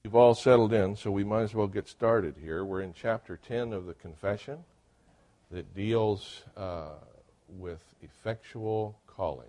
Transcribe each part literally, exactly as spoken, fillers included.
You've all settled in, so we might as well get started here. We're in chapter ten of the Confession that deals uh, with effectual calling.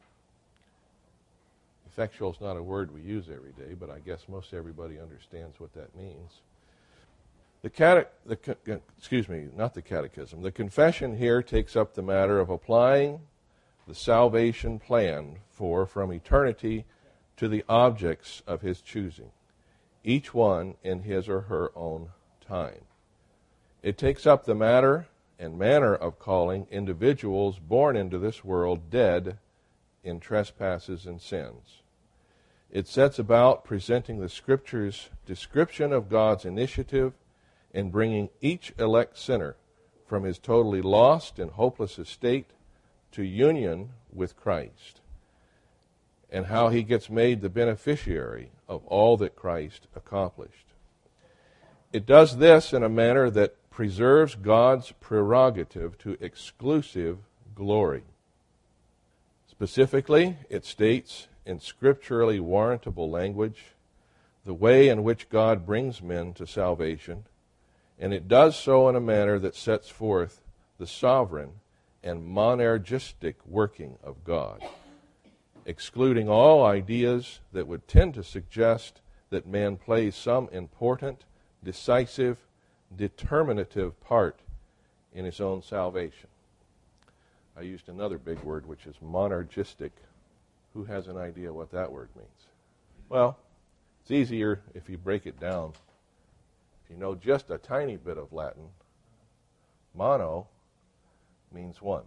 Effectual is not a word we use every day, but I guess most everybody understands what that means. The cate- the excuse me, not the catechism. The confession here takes up the matter of applying the salvation plan for from eternity to the objects of his choosing, each one in his or her own time. It takes up the matter and manner of calling individuals born into this world dead in trespasses and sins. It sets about presenting the Scripture's description of God's initiative in bringing each elect sinner from his totally lost and hopeless estate to union with Christ, and how he gets made the beneficiary of all that Christ accomplished. It does this in a manner that preserves God's prerogative to exclusive glory. Specifically, it states in scripturally warrantable language the way in which God brings men to salvation, and it does so in a manner that sets forth the sovereign and monergistic working of God, excluding all ideas that would tend to suggest that man plays some important, decisive, determinative part in his own salvation. I used another big word, which is monergistic. Who has an idea what that word means? Well, it's easier if you break it down. If you know just a tiny bit of Latin, mono means one.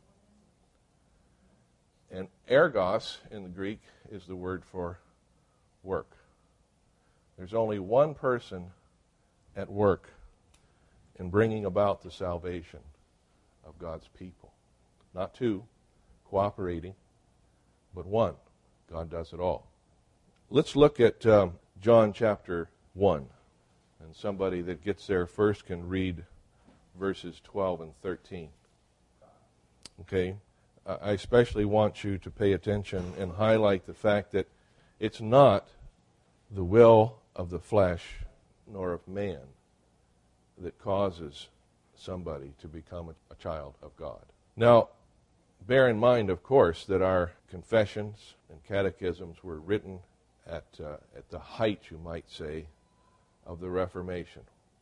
And ergos in the Greek is the word for work. There's only one person at work in bringing about the salvation of God's people. Not two cooperating, but one. God does it all. Let's look at um, John chapter one. And somebody that gets there first can read verses twelve and thirteen. Okay? I especially want you to pay attention and highlight the fact that it's not the will of the flesh nor of man that causes somebody to become a, a child of God. Now, bear in mind, of course, that our confessions and catechisms were written at uh, at the height, you might say, of the Reformation.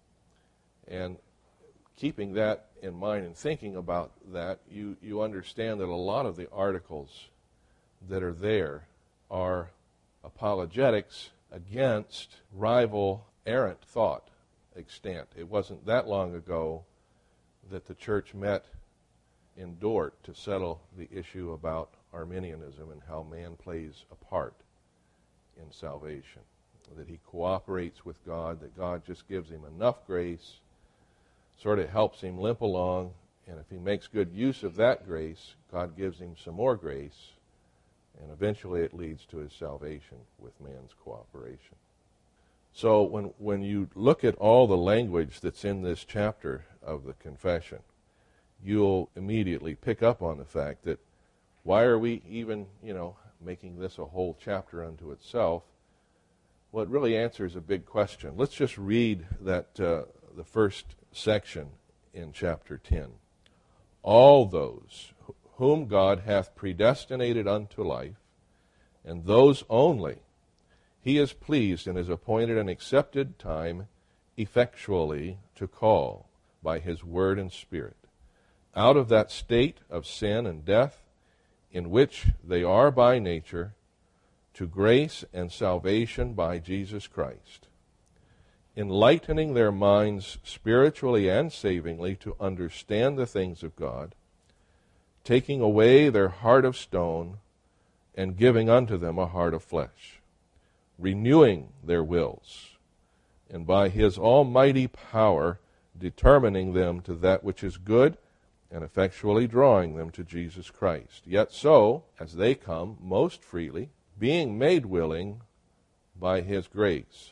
And keeping that in mind and thinking about that, you, you understand that a lot of the articles that are there are apologetics against rival errant thought extant. It wasn't that long ago that the church met in Dort to settle the issue about Arminianism and how man plays a part in salvation, that he cooperates with God, that God just gives him enough grace, sort of helps him limp along, and if he makes good use of that grace, God gives him some more grace, and eventually it leads to his salvation with man's cooperation. So when when you look at all the language that's in this chapter of the confession, you'll immediately pick up on the fact that why are we even, you know, making this a whole chapter unto itself? Well, it really answers a big question. Let's just read that uh, the first section in chapter ten. All those whom God hath predestinated unto life, and those only he is pleased in his appointed and accepted time effectually to call by his word and spirit, out of that state of sin and death in which they are by nature, to grace and salvation by Jesus Christ, enlightening their minds spiritually and savingly to understand the things of God, taking away their heart of stone and giving unto them a heart of flesh, renewing their wills, and by his almighty power determining them to that which is good, and effectually drawing them to Jesus Christ. Yet so, as they come most freely, being made willing by his grace.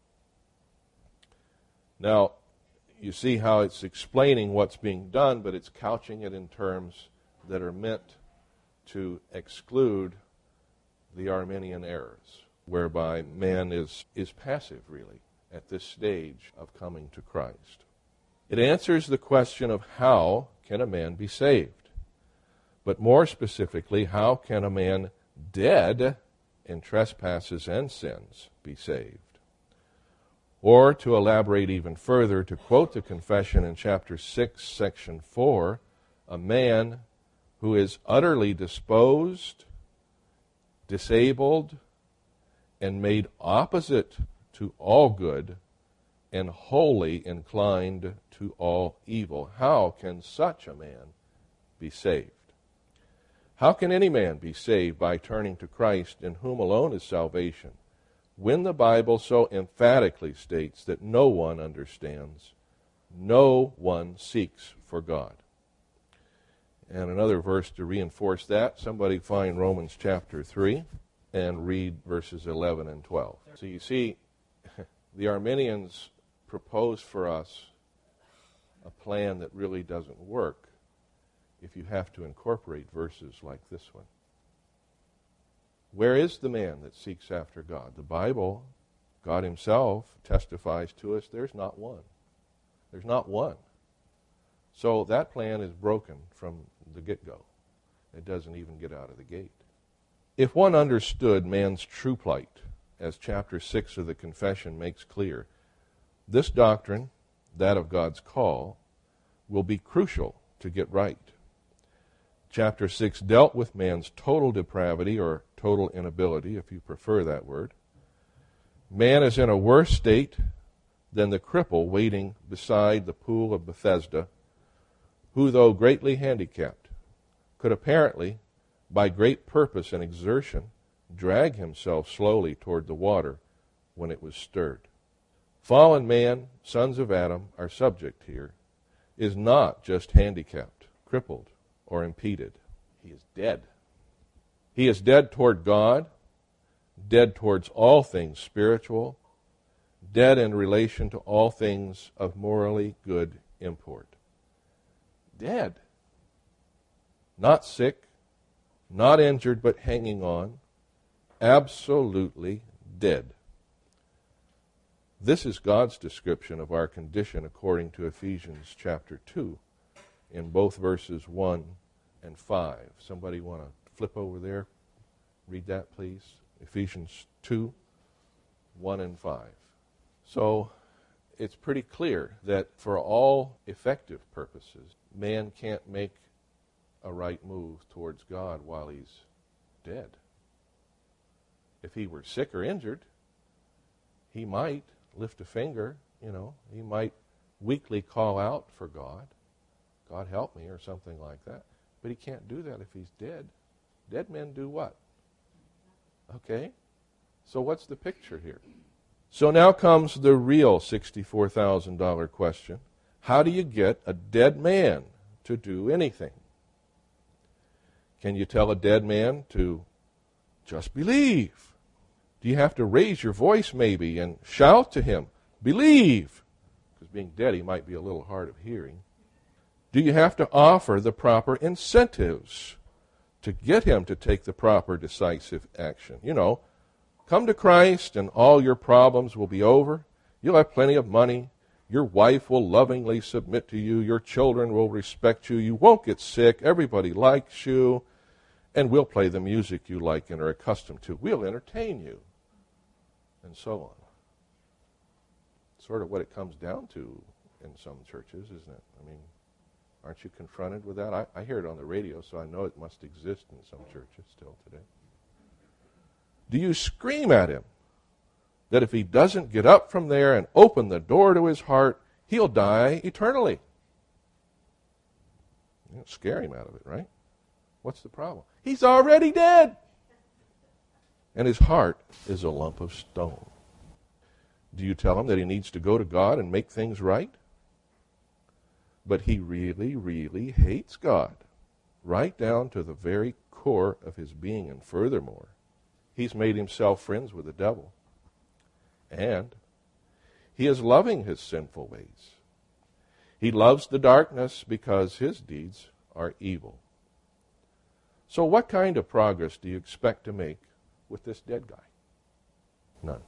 Now, you see how it's explaining what's being done, but it's couching it in terms that are meant to exclude the Arminian errors. whereby man is, is passive, really, at this stage of coming to Christ. It answers the question of how can a man be saved? But more specifically, how can a man dead in trespasses and sins be saved? Or, to elaborate even further, to quote the confession in chapter six, section four, a man who is utterly disposed, disabled, and made opposite to all good, and wholly inclined to all evil. How can such a man be saved? How can any man be saved by turning to Christ, in whom alone is salvation, when the Bible so emphatically states that no one understands, no one seeks for God? And another verse to reinforce that, somebody find Romans chapter three and read verses eleven and twelve. So you see, the Arminians propose for us a plan that really doesn't work if you have to incorporate verses like this one. Where is the man that seeks after God? The Bible, God himself, testifies to us there's not one. There's not one. So that plan is broken from the get-go. It doesn't even get out of the gate. If one understood man's true plight, as chapter six of the Confession makes clear, this doctrine, that of God's call, will be crucial to get right. Chapter six dealt with man's total depravity, or total inability, if you prefer that word. Man is in a worse state than the cripple waiting beside the pool of Bethesda, who, though greatly handicapped, could apparently, by great purpose and exertion, drag himself slowly toward the water when it was stirred. Fallen man, sons of Adam, our subject here, is not just handicapped, crippled, or impeded. He is dead. He is dead toward God, dead towards all things spiritual, dead in relation to all things of morally good import. Dead. Not sick, not injured, but hanging on. Absolutely dead. This is God's description of our condition according to Ephesians chapter two, in both verses one and five. Somebody want to flip over there? Read that, please. Ephesians two, one and five. So it's pretty clear that for all effective purposes, man can't make a right move towards God while he's dead. If he were sick or injured, he might lift a finger, you know, he might weakly call out for God, God help me, or something like that. But he can't do that if he's dead. Dead men do what? Okay? So what's the picture here? So now comes the real sixty-four thousand dollars question. How do you get a dead man to do anything? Can you tell a dead man to just believe? Do you have to raise your voice maybe and shout to him, believe? Because being dead, he might be a little hard of hearing. Do you have to offer the proper incentives to get him to take the proper decisive action? You know, come to Christ and all your problems will be over. You'll have plenty of money. Your wife will lovingly submit to you. Your children will respect you. You won't get sick. Everybody likes you. And we'll play the music you like and are accustomed to. We'll entertain you. And so on. Sort of what it comes down to in some churches, isn't it? I mean, aren't you confronted with that? I, I hear it on the radio, so I know it must exist in some churches still today. Do you scream at him that if he doesn't get up from there and open the door to his heart, he'll die eternally? You don't scare him out of it, right? What's the problem? He's already dead. And his heart is a lump of stone. Do you tell him that he needs to go to God and make things right? But he really, really hates God, right down to the very core of his being. And furthermore, he's made himself friends with the devil. And he is loving his sinful ways. He loves the darkness because his deeds are evil. So what kind of progress do you expect to make with this dead guy? None.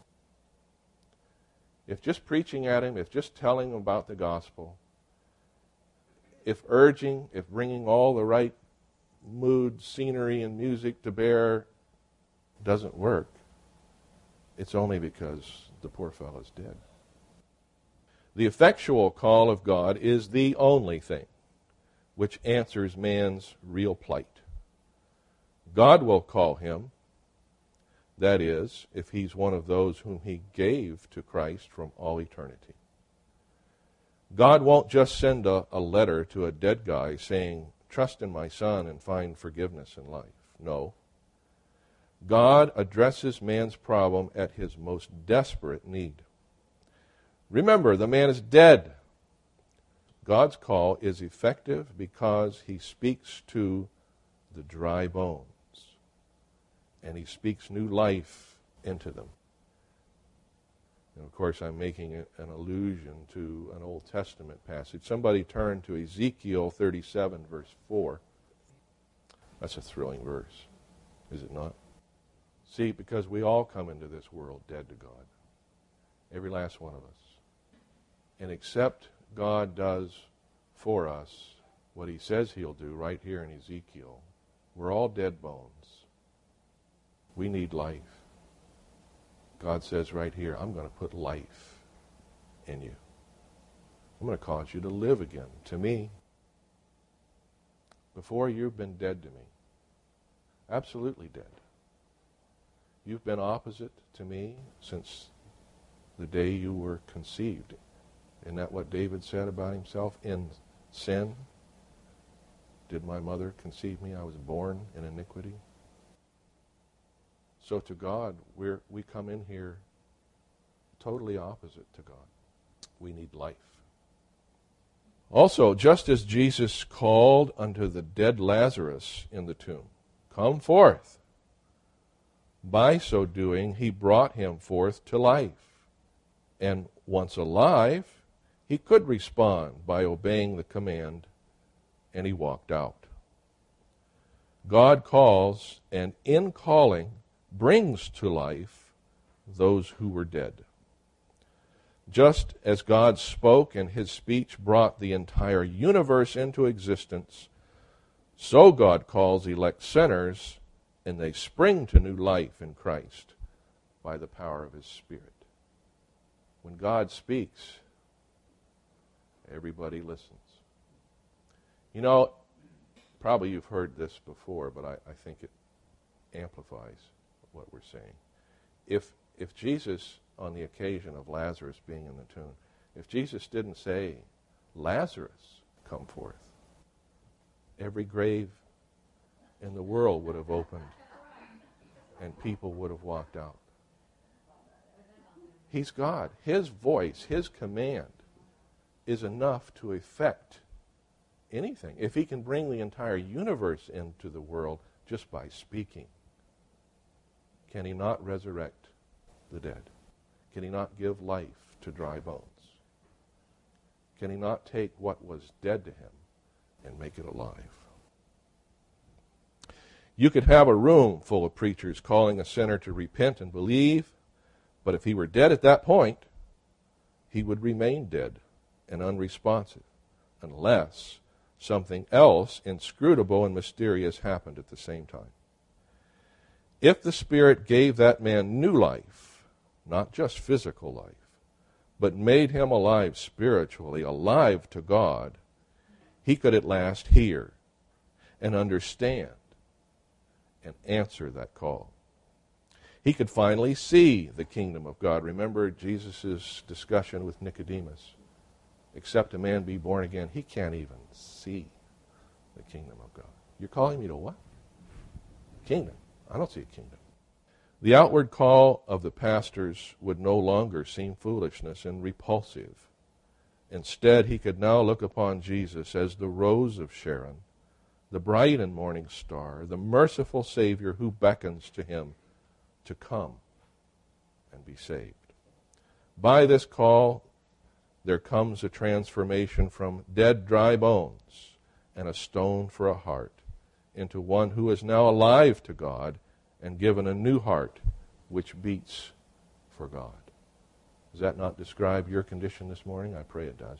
If just preaching at him, if just telling him about the gospel, if urging, if bringing all the right mood, scenery, and music to bear doesn't work, it's only because the poor fellow's dead. The effectual call of God is the only thing which answers man's real plight. God will call him, that is, if he's one of those whom he gave to Christ from all eternity. God won't just send a, a letter to a dead guy saying, trust in my son and find forgiveness in life. No. God addresses man's problem at his most desperate need. Remember, the man is dead. God's call is effective because he speaks to the dry bones, and he speaks new life into them. And of course, I'm making an allusion to an Old Testament passage. Somebody turn to Ezekiel thirty-seven, verse four. That's a thrilling verse, is it not? See, because we all come into this world dead to God. Every last one of us. And except God does for us what he says he'll do right here in Ezekiel, we're all dead bones. We need life. God says right here, I'm going to put life in you. I'm going to cause you to live again to me. Before, you've been dead to me. Absolutely dead. You've been opposite to me since the day you were conceived. Isn't that what David said about himself? In sin did my mother conceive me. I was born in iniquity. So to God, we're, we come in here totally opposite to God. We need life. Also, just as Jesus called unto the dead Lazarus in the tomb, come forth, by so doing, he brought him forth to life. And once alive, he could respond by obeying the command, and he walked out. God calls, and in calling, brings to life those who were dead. Just as God spoke and his speech brought the entire universe into existence, so God calls elect sinners, and they spring to new life in Christ by the power of his Spirit. When God speaks, everybody listens. You know, probably you've heard this before, but I, I think it amplifies what we're saying. If if Jesus, on the occasion of Lazarus being in the tomb, if Jesus didn't say, Lazarus, come forth, every grave in the world would have opened and people would have walked out. He's God. His voice, his command is enough to effect anything. If he can bring the entire universe into the world just by speaking, can he not resurrect the dead? Can he not give life to dry bones? Can he not take what was dead to him and make it alive? You could have a room full of preachers calling a sinner to repent and believe, but if he were dead at that point, he would remain dead and unresponsive unless something else inscrutable and mysterious happened at the same time. If the Spirit gave that man new life, not just physical life, but made him alive spiritually, alive to God, he could at last hear and understand and answer that call. He could finally see the kingdom of God. Remember Jesus' discussion with Nicodemus. Except a man be born again, he can't even see the kingdom of God. You're calling me to what? Kingdom. I don't see a kingdom. The outward call of the pastors would no longer seem foolishness and repulsive. Instead, he could now look upon Jesus as the rose of Sharon, the bright and morning star, the merciful Savior who beckons to him to come and be saved. By this call, there comes a transformation from dead, dry bones and a stone for a heart into one who is now alive to God and given a new heart which beats for God. Does that not describe your condition this morning? I pray it does.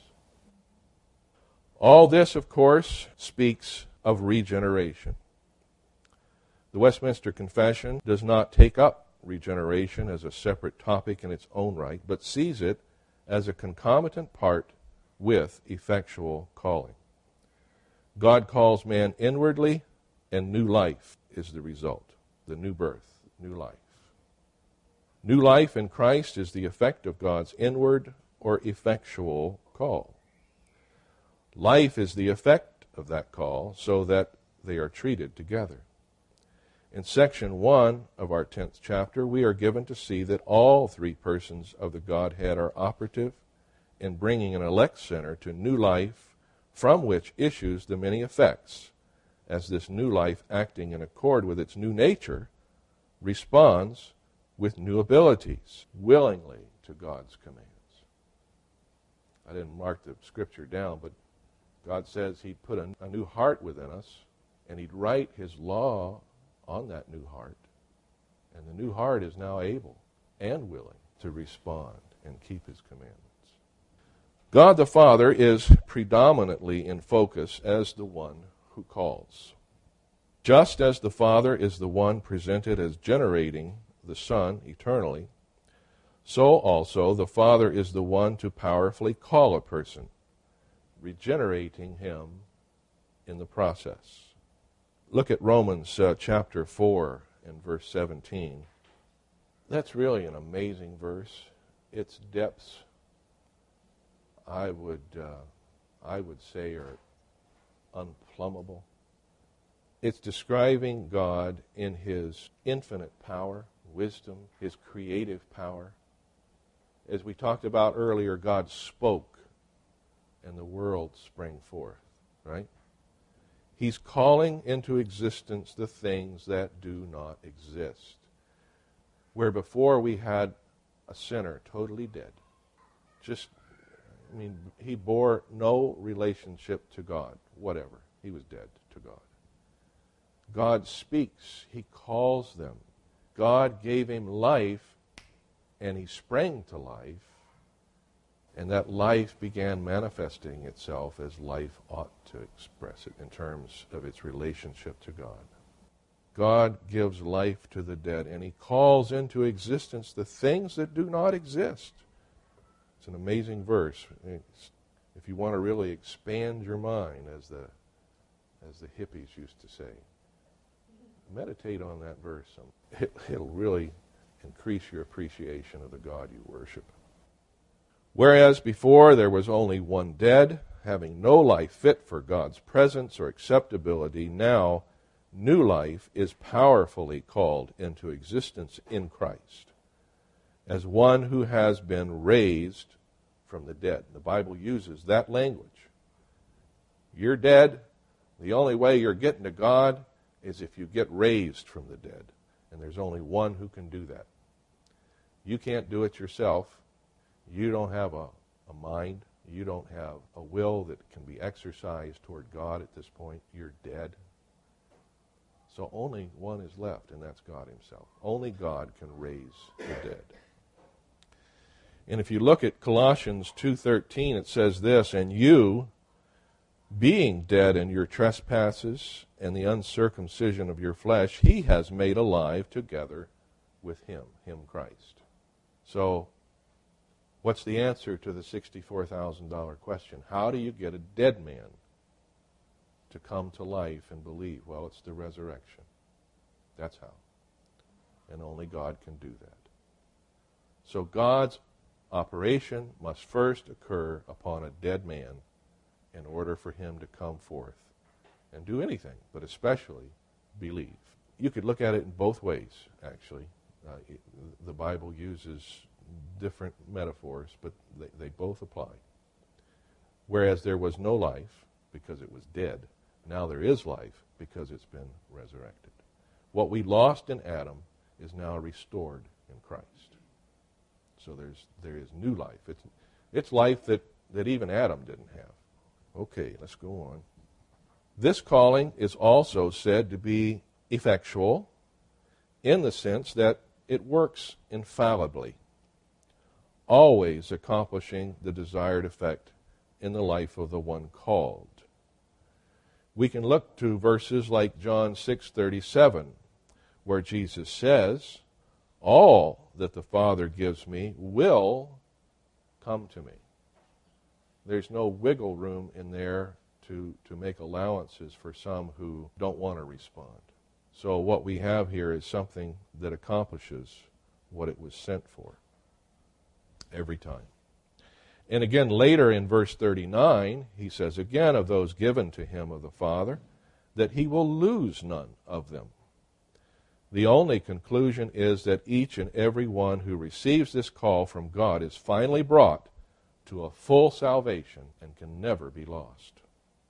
All this, of course, speaks of regeneration. The Westminster Confession does not take up regeneration as a separate topic in its own right, but sees it as a concomitant part with effectual calling. God calls man inwardly, and new life is the result, the new birth, new life. New life in Christ is the effect of God's inward or effectual call. Life is the effect of that call, so that they are treated together. In section one of our tenth chapter, we are given to see that all three persons of the Godhead are operative in bringing an elect sinner to new life, from which issues the many effects, as this new life, acting in accord with its new nature, responds with new abilities, willingly to God's commands. I didn't mark the scripture down, but God says He'd put a, a new heart within us, and He'd write His law on that new heart. And the new heart is now able and willing to respond and keep His commandments. God the Father is predominantly in focus as the one who calls. Just as the Father is the one presented as generating the Son eternally, so also the Father is the one to powerfully call a person, regenerating him in the process. Look at Romans uh, chapter four and verse seventeen. That's really an amazing verse. Its depths, I would, uh, I would say, are unplumbable. It's describing God in His infinite power, wisdom, His creative power. As we talked about earlier, God spoke and the world sprang forth, right? He's calling into existence the things that do not exist. Where before we had a sinner totally dead, just, I mean, he bore no relationship to God, whatever. He was dead to God. God speaks. He calls them. God gave him life, and he sprang to life, and that life began manifesting itself as life ought to express it in terms of its relationship to God. God gives life to the dead, and He calls into existence the things that do not exist. It's an amazing verse. It's, if you want to really expand your mind, as the as the hippies used to say, meditate on that verse. It, it'll really increase your appreciation of the God you worship. Whereas before there was only one dead, having no life fit for God's presence or acceptability, now new life is powerfully called into existence in Christ as one who has been raised from the dead. The Bible uses that language. You're dead. The only way you're getting to God is if you get raised from the dead. And there's only one who can do that. You can't do it yourself. You don't have a, a mind. You don't have a will that can be exercised toward God at this point. You're dead. So only one is left, and that's God Himself. Only God can raise the dead. And if you look at Colossians two thirteen, it says this, "And you, being dead in your trespasses and the uncircumcision of your flesh, He has made alive together with Him," Him, Christ. So, what's the answer to the sixty-four thousand dollars question? How do you get a dead man to come to life and believe? Well, it's the resurrection. That's how. And only God can do that. So God's operation must first occur upon a dead man in order for him to come forth and do anything, but especially believe. You could look at it in both ways, actually. Uh, it, the Bible uses different metaphors, but they, they both apply. Whereas there was no life because it was dead, now there is life because it's been resurrected. What we lost in Adam is now restored in Christ. So there's there is new life. It's it's life that, that even Adam didn't have. Okay, let's go on. This calling is also said to be effectual in the sense that it works infallibly. always accomplishing the desired effect in the life of the one called. We can look to verses like John six thirty-seven, where Jesus says, "All that the Father gives me will come to me." There's no wiggle room in there to, to make allowances for some who don't want to respond. So what we have here is something that accomplishes what it was sent for every time. And again, later in verse thirty-nine, he says again of those given to him of the Father, that he will lose none of them. The only conclusion is that each and every one who receives this call from God is finally brought to a full salvation and can never be lost.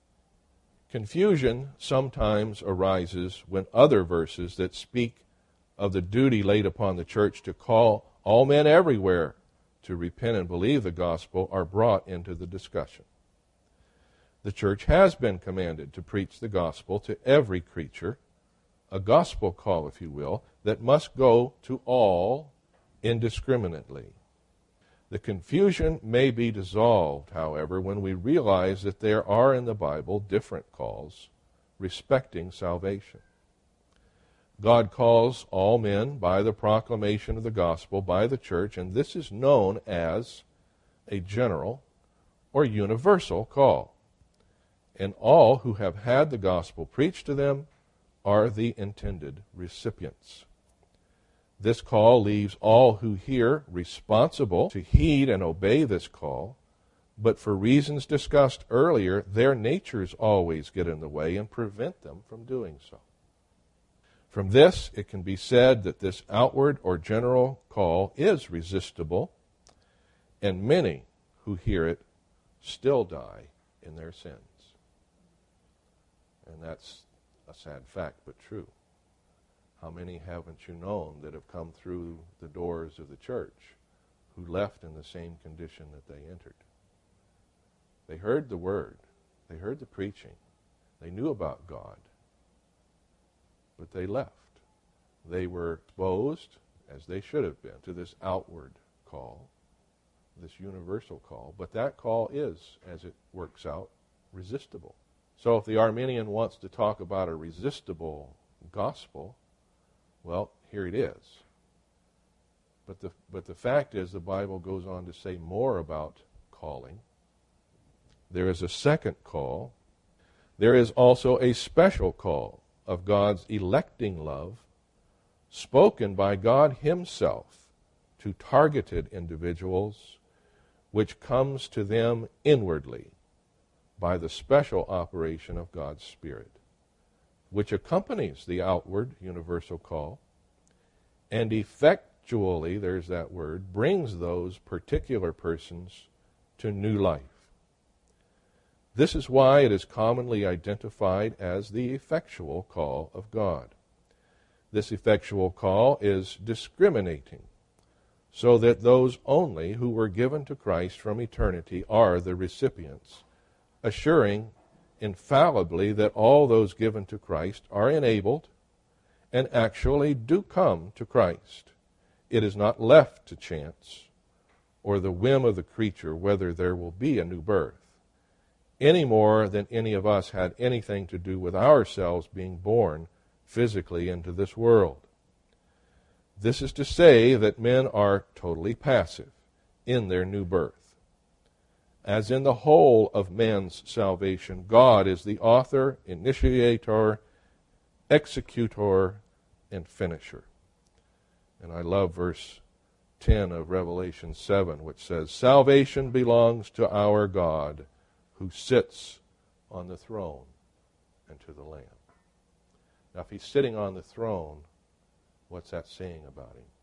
Confusion sometimes arises when other verses that speak of the duty laid upon the church to call all men everywhere to repent and believe the gospel are brought into the discussion. The church has been commanded to preach the gospel to every creature, a gospel call, if you will, that must go to all indiscriminately. The confusion may be dissolved, however, when we realize that there are in the Bible different calls respecting salvation. God calls all men by the proclamation of the gospel by the church, and this is known as a general or universal call. And all who have had the gospel preached to them are the intended recipients. This call leaves all who hear responsible to heed and obey this call, but for reasons discussed earlier, their natures always get in the way and prevent them from doing so. From this, it can be said that this outward or general call is resistible, and many who hear it still die in their sins. And that's a sad fact, but true. How many haven't you known that have come through the doors of the church who left in the same condition that they entered? They heard the word. They heard the preaching. They knew about God. But they left. They were exposed, as they should have been, to this outward call, this universal call. But that call is, as it works out, resistible. So if the Arminian wants to talk about a resistible gospel, well, here it is. But the, but the fact is, the Bible goes on to say more about calling. There is a second call. There is also a special call of God's electing love, spoken by God himself to targeted individuals, which comes to them inwardly by the special operation of God's Spirit, which accompanies the outward universal call, and effectually, there's that word, brings those particular persons to new life. This is why it is commonly identified as the effectual call of God. This effectual call is discriminating, so that those only who were given to Christ from eternity are the recipients, assuring infallibly that all those given to Christ are enabled and actually do come to Christ. It is not left to chance or the whim of the creature whether there will be a new birth, any more than any of us had anything to do with ourselves being born physically into this world. This is to say that men are totally passive in their new birth. As in the whole of man's salvation, God is the author, initiator, executor, and finisher. And I love verse ten of Revelation seven, which says, "Salvation belongs to our God, who sits on the throne, and to the Lamb." Now, if he's sitting on the throne, what's that saying about him?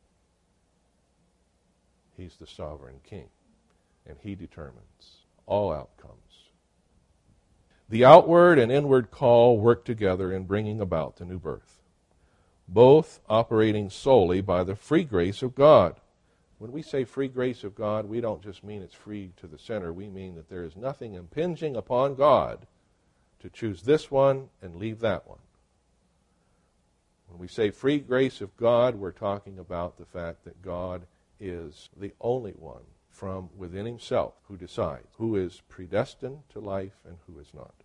He's the sovereign king, and he determines all outcomes. The outward and inward call work together in bringing about the new birth, both operating solely by the free grace of God. When we say free grace of God, we don't just mean it's free to the sinner. We mean that there is nothing impinging upon God to choose this one and leave that one. When we say free grace of God, we're talking about the fact that God is the only one from within himself who decides who is predestined to life and who is not.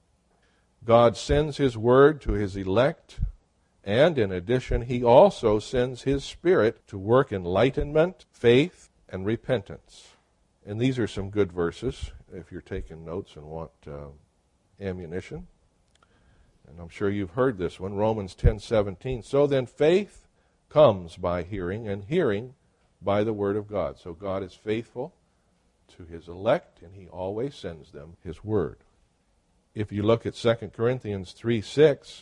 God sends his word to his elect, and in addition, he also sends his Spirit to work enlightenment, faith, and repentance. And these are some good verses if you're taking notes and want uh, ammunition. And I'm sure you've heard this one, Romans ten seventeen. So then faith comes by hearing, and hearing by the word of God. So God is faithful to his elect, and he always sends them his word. If you look at Second Corinthians three six,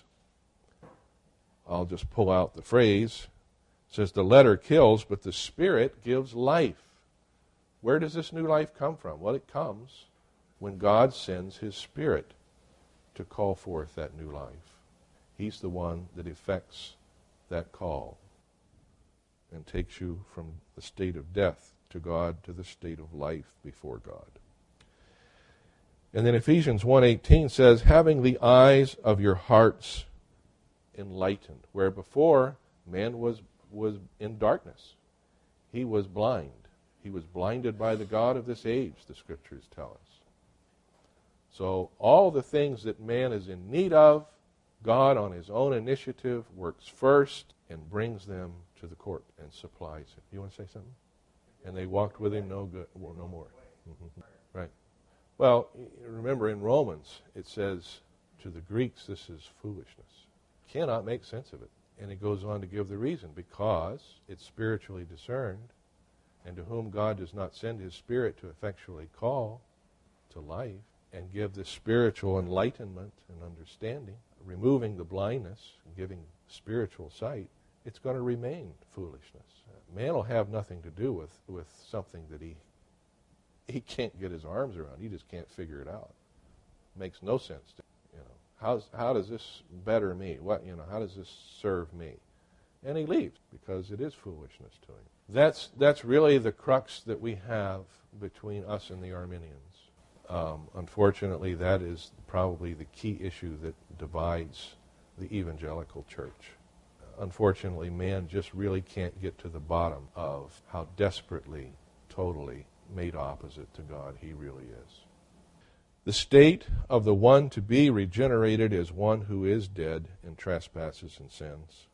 I'll just pull out the phrase. It says, the letter kills, but the Spirit gives life. Where does this new life come from? Well, it comes when God sends his Spirit to call forth that new life. He's the one that effects that call and takes you from the state of death to God to the state of life before God. And then Ephesians one eighteen says, having the eyes of your hearts enlightened. Where before, man was, was in darkness. He was blind. He was blinded by the god of this age, the Scriptures tell us. So all the things that man is in need of, God on his own initiative works first and brings them to the court and supplies it. You want to say something? And they walked with him no good, well, no more. Mm-hmm. Right. Well, remember in Romans, it says, to the Greeks, this is foolishness. Cannot make sense of it. And it goes on to give the reason, because it's spiritually discerned, and to whom God does not send his Spirit to effectually call to life and give the spiritual enlightenment and understanding, removing the blindness and giving spiritual sight, it's going to remain foolishness. Man will have nothing to do with, with something that he he can't get his arms around. He just can't figure it out. Makes no sense to you know. How's, how does this better me? What you know? How does this serve me? And he leaves because it is foolishness to him. That's that's really the crux that we have between us and the Arminians. Um, unfortunately, that is probably the key issue that divides the evangelical church. Unfortunately, man just really can't get to the bottom of how desperately, totally made opposite to God he really is. The state of the one to be regenerated is one who is dead in trespasses and sins,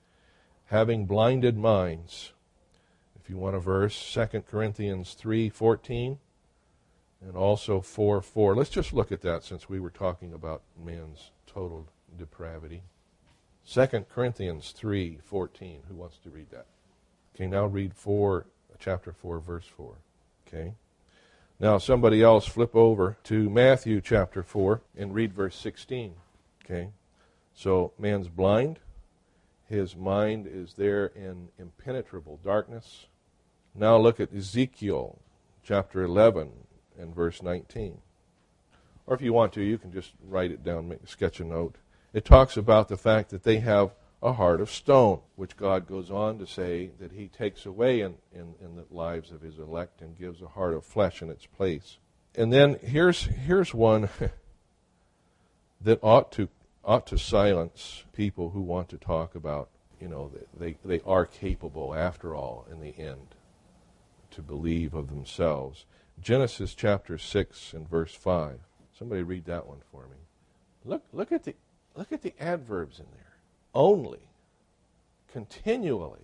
having blinded minds. If you want a verse, Second Corinthians three fourteen, and also four four. Let's just look at that since we were talking about man's total depravity. Second Corinthians three fourteen. Who wants to read that? Okay, now read four, chapter four, verse four. Okay. Now somebody else flip over to Matthew chapter four and read verse sixteen. Okay. So man's blind. His mind is there in impenetrable darkness. Now look at Ezekiel chapter eleven and verse nineteen. Or if you want to, you can just write it down, make, sketch a note. It talks about the fact that they have a heart of stone, which God goes on to say that he takes away in, in, in the lives of his elect and gives a heart of flesh in its place. And then here's here's one that ought to ought to silence people who want to talk about, you know, they, they are capable, after all, in the end, to believe of themselves. Genesis chapter six and verse five. Somebody read that one for me. Look look at the look at the adverbs in there. Only, continually,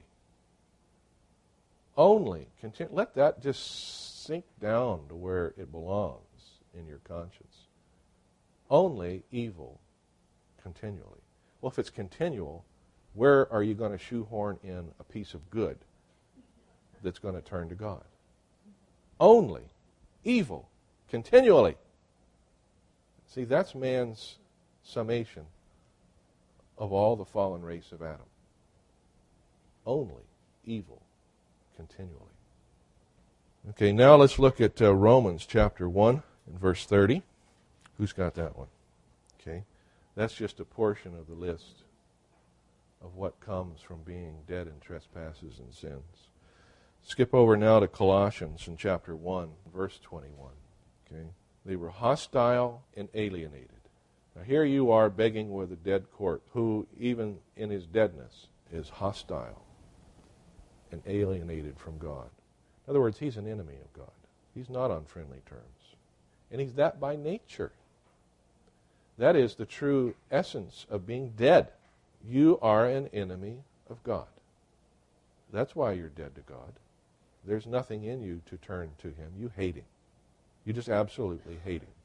only, continu- let that just sink down to where it belongs in your conscience. Only evil, continually. Well, if it's continual, where are you going to shoehorn in a piece of good that's going to turn to God? Only evil, continually. See, that's man's summation of all the fallen race of Adam. Only evil, continually. Okay, now let's look at uh, Romans chapter one and verse thirty. Who's got that one? Okay, that's just a portion of the list of what comes from being dead in trespasses and sins. Skip over now to Colossians in chapter one, verse twenty-one. Okay, they were hostile and alienated. Now here you are begging with a dead corpse, who even in his deadness is hostile and alienated from God. In other words, he's an enemy of God. He's not on friendly terms. And he's that by nature. That is the true essence of being dead. You are an enemy of God. That's why you're dead to God. There's nothing in you to turn to him. You hate him. You just absolutely hate him.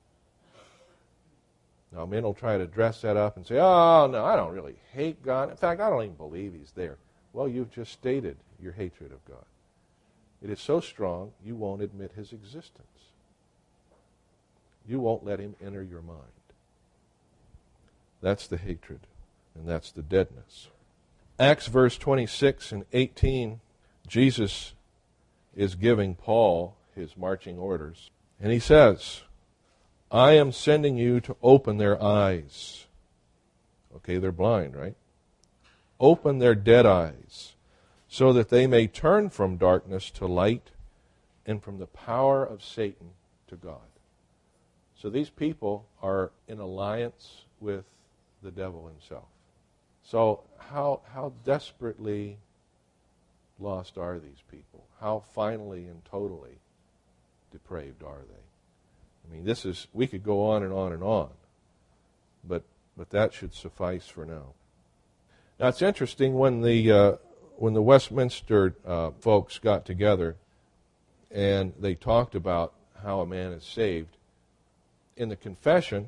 Now, men will try to dress that up and say, oh, no, I don't really hate God. In fact, I don't even believe he's there. Well, you've just stated your hatred of God. It is so strong, you won't admit his existence. You won't let him enter your mind. That's the hatred, and that's the deadness. Acts verse twenty-six and eighteen, Jesus is giving Paul his marching orders. And he says, I am sending you to open their eyes. Okay, they're blind, right? Open their dead eyes, so that they may turn from darkness to light and from the power of Satan to God. So these people are in alliance with the devil himself. So how how desperately lost are these people? How finally and totally depraved are they? I mean, this is, we could go on and on and on, but but that should suffice for now. Now it's interesting, when the uh, when the Westminster uh, folks got together and they talked about how a man is saved, in the confession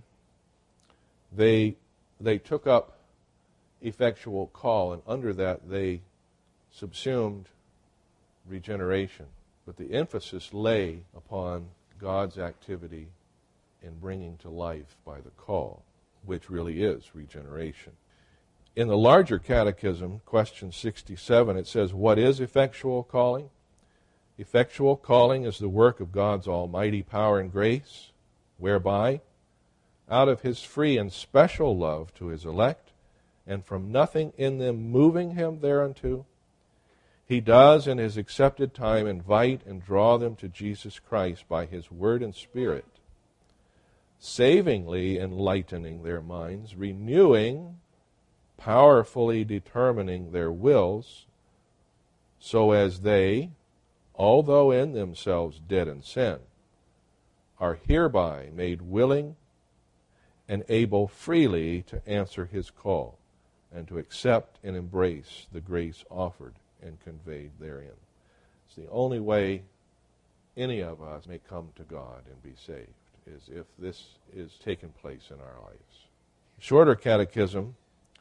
they they took up effectual call, and under that they subsumed regeneration. But the emphasis lay upon God's activity in bringing to life by the call, which really is regeneration. In the larger catechism, question sixty-seven, it says, what is effectual calling? Effectual calling is the work of God's almighty power and grace, whereby, out of his free and special love to his elect, and from nothing in them moving him thereunto, he does in his accepted time invite and draw them to Jesus Christ by his word and spirit, savingly enlightening their minds, renewing, powerfully determining their wills, so as they, although in themselves dead in sin, are hereby made willing and able freely to answer his call and to accept and embrace the grace offered and conveyed therein. It's the only way any of us may come to God and be saved, is if this is taking place in our lives. Shorter catechism,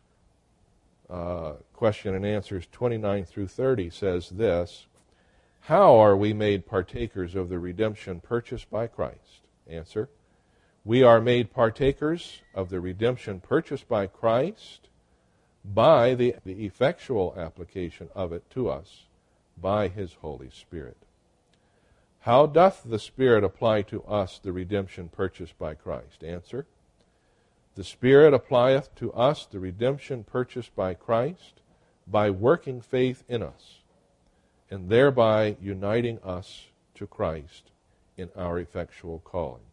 uh, question and answers twenty-nine through thirty says this: how are we made partakers of the redemption purchased by Christ? Answer: we are made partakers of the redemption purchased by Christ by the, the effectual application of it to us by his Holy Spirit. How doth the Spirit apply to us the redemption purchased by Christ? Answer: the Spirit applieth to us the redemption purchased by Christ by working faith in us, and thereby uniting us to Christ in our effectual calling.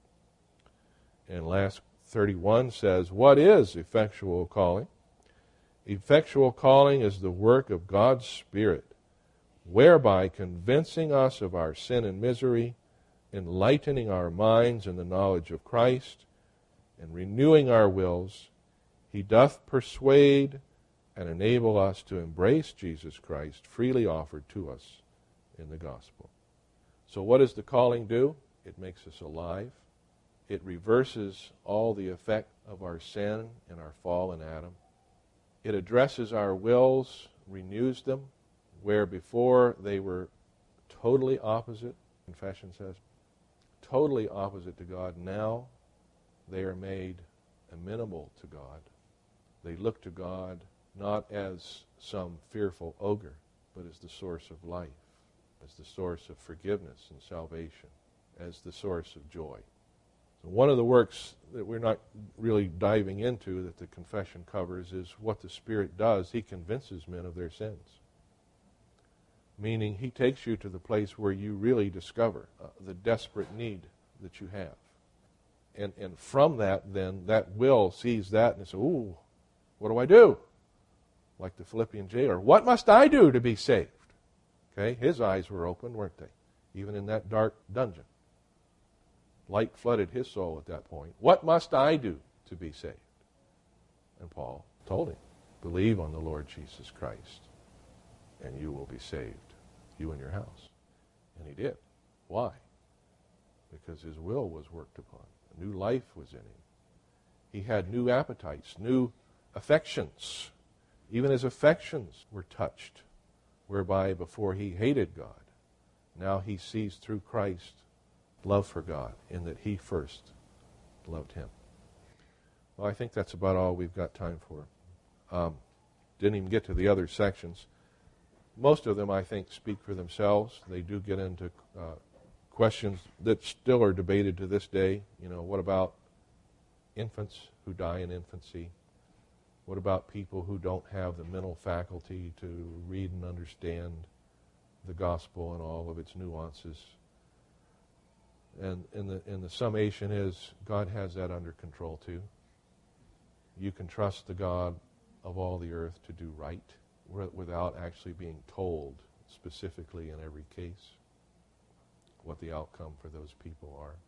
And last thirty-one says, what is effectual calling? Effectual calling is the work of God's Spirit, whereby convincing us of our sin and misery, enlightening our minds in the knowledge of Christ, and renewing our wills, he doth persuade and enable us to embrace Jesus Christ freely offered to us in the gospel. So what does the calling do? It makes us alive. It reverses all the effect of our sin and our fall in Adam. It addresses our wills, renews them, where before they were totally opposite, confession says, totally opposite to God. Now they are made amenable to God. They look to God not as some fearful ogre, but as the source of life, as the source of forgiveness and salvation, as the source of joy. So one of the works that we're not really diving into that the confession covers is what the Spirit does. He convinces men of their sins. Meaning he takes you to the place where you really discover uh, the desperate need that you have. And and from that, then, that will sees that and says, ooh, what do I do? Like the Philippian jailer, what must I do to be saved? Okay? His eyes were open, weren't they? Even in that dark dungeon. Light flooded his soul at that point. What must I do to be saved? And Paul told him, believe on the Lord Jesus Christ, and you will be saved, you and your house. And he did. Why? Because his will was worked upon. A new life was in him. He had new appetites, new affections. Even his affections were touched, whereby before he hated God, now he sees through Christ love for God, in that he first loved him. Well, I think that's about all we've got time for. Um, didn't even get to the other sections. Most of them, I think, speak for themselves. They do get into uh, questions that still are debated to this day. You know, what about infants who die in infancy? What about people who don't have the mental faculty to read and understand the gospel and all of its nuances? And, and, the, and the summation is, God has that under control too. You can trust the God of all the earth to do right without actually being told specifically in every case what the outcome for those people are.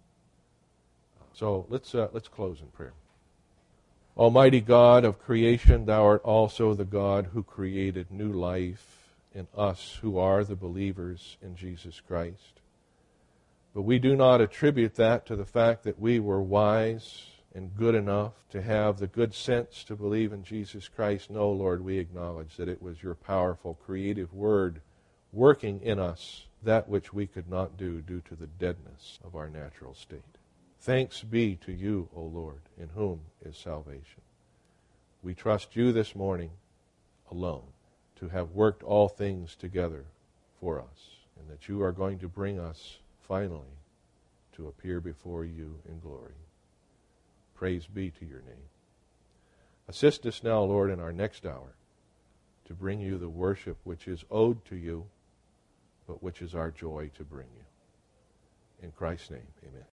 So let's uh, let's close in prayer. Almighty God of creation, thou art also the God who created new life in us who are the believers in Jesus Christ. But we do not attribute that to the fact that we were wise and good enough to have the good sense to believe in Jesus Christ. No, Lord, we acknowledge that it was your powerful, creative word working in us that which we could not do due to the deadness of our natural state. Thanks be to you, O Lord, in whom is salvation. We trust you this morning alone to have worked all things together for us, and that you are going to bring us finally to appear before you in glory. Praise be to your name. Assist us now, Lord, in our next hour to bring you the worship which is owed to you, but which is our joy to bring you. In Christ's name, amen.